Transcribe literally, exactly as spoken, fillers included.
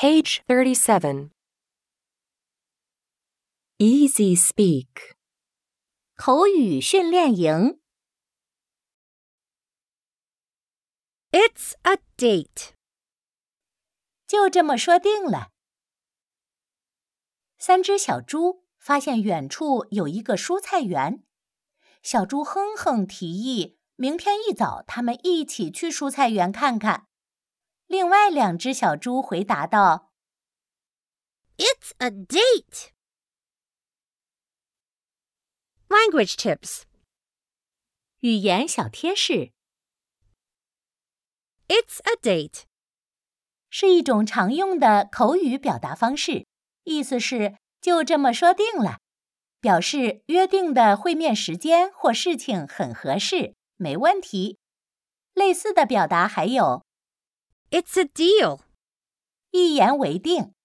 Page thirty-seven. Easy speak. 口语训练营。It's a date. 就这么说定了。三只小猪发现远处有一个蔬菜园，小猪哼哼提议，明天一早他们一起去蔬菜园看看。另外两只小猪回答道 It's a date. Language tips. 语言小贴士 It's a date. 是一种常用的口语表达方式，意思是就这么说定了，表示约定的会面时间或事情很合适，没问题。类似的表达还有 It's a deal. 一言为定。